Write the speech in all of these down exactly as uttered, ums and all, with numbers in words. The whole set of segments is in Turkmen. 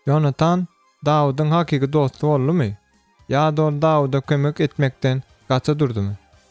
Jonatan, Dawud'un hakiki dostu boldumy? Ya da Dawud'a kömek etmekden gaça durdumy?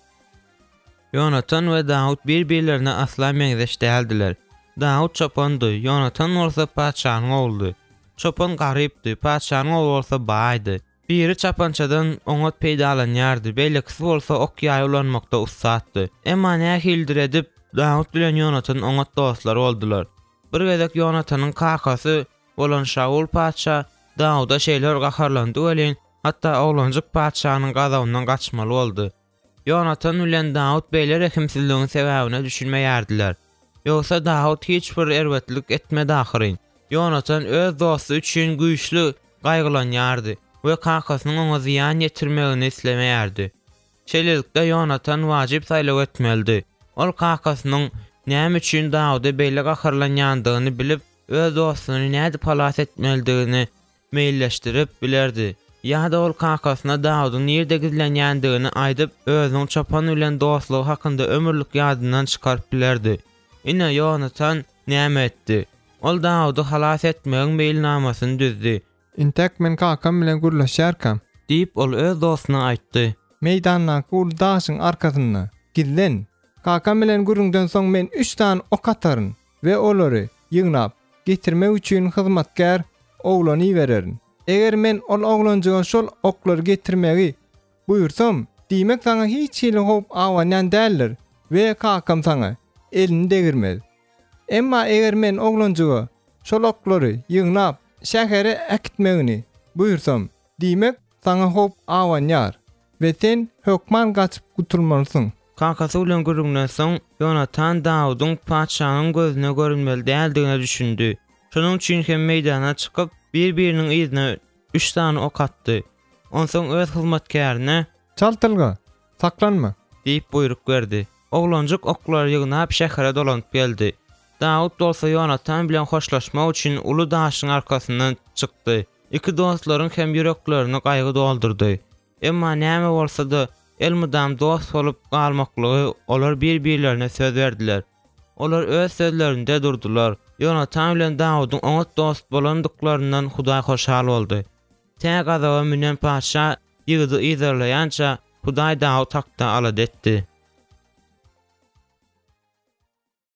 Jonatan we Dawud bir-birlerine asla meňzeş däldiler. Dawud çopandy, Jonatan bolsa paçanyň ogludy. Çopan garypdy, paçanyň oglu bolsa baýdy. Biri çapançadan oňat peýdalanýardy, beýlekisi bolsa ok ýaý ulanmakda ustatdy. Emma näme hildiredip Dawud bilen Jonatan oňat dostlar boldular. Bir gezek Jonatanyň kakasy bolan Şaul paça Dawuda şeýler gaharlandy welin, hatda oglanjyk paçanyň gazabyndan gaçmaly boldy. Jonatan bilen Dawud beýle rekimsizligiň sebäbine düşünmeýärdiler. Ýogsa Dawud hiç bir erwetlik etmedi ahyryn. Jonatan öz dosty üçin güýçli gaýgylanýardy we kakasynyň oňa ziýan ýetirmegini islemeýärdi. Şeýlelikde Jonatan wajyp saýlaw etmeldi. Ol kakasynyň näme üçin Dawuda beýle gaharlanýandygyny bilip, öz dostuny näde palas etmeldigini meýilleşdirip bilerdi. Ýa-da ol kakasyna Dawudyň ýerde gizlenýändigini aýdyp, özüň çopan bilen dostlugy hakynda ömürlük ýadyndan çykaryp bilerdi. Ine Jonatan näme etdi? Ol Dawudy halas etmegiň beýilnamasyny düzdi. Intek men kakam bilen gurlaşýarkam, diýip ol öz dostuna aýtdy. Meýdandan ul daşyň arkasynda gizlen. Kakam bilen gurundan soň men üç tan ok ataryn we olary ýygnap getirmek üçin hyzmatkar oglany bererin. Eger men ol oglanjyga şol oklary getirmegi buyursam, diýmek saňa hiç hili hop awanyan däldir we kakam saňa elini degirmez. Emma eger men oglanjyga şol oklary ýygnap şähere äkitmegini buyursam, diýmek saňa hop awanýar we sen hökman gaçyp gutulmalysyň. Kakasy bilen gurundan soň Jonatan Dawudyň paçanyň gözüne görünmeli däldigine düşündi. Şonuň üçin hem meýdana çykyp bir-biriniň ýüzüne üç tane ok atdy. Onsoň öz hyzmatkaryna "Çaltylga, saklanma" diýip buyruk berdi. Oglanjyk oklary ýygnap şähere dolanyp geldi. Dawud bolsa Jonatan bilen hoşlaşmak üçin uly daşyň arkasyndan çykdy. Iki dostlaryň hem ýüreklerini gaýgy doldurdy. Emma näme bolsa-da elmydam dost bolup galmaklygy olar bir-birlerine söz berdiler. Olar öz sözlerinde durdular. Jonatan bilen Dawudyň oňat dost bolandyklarynyň Hudaý hoşal boldy. Tä gazaba minen paşa ýygy izlerleýänçä Hudaý Dawud takda alad etdi.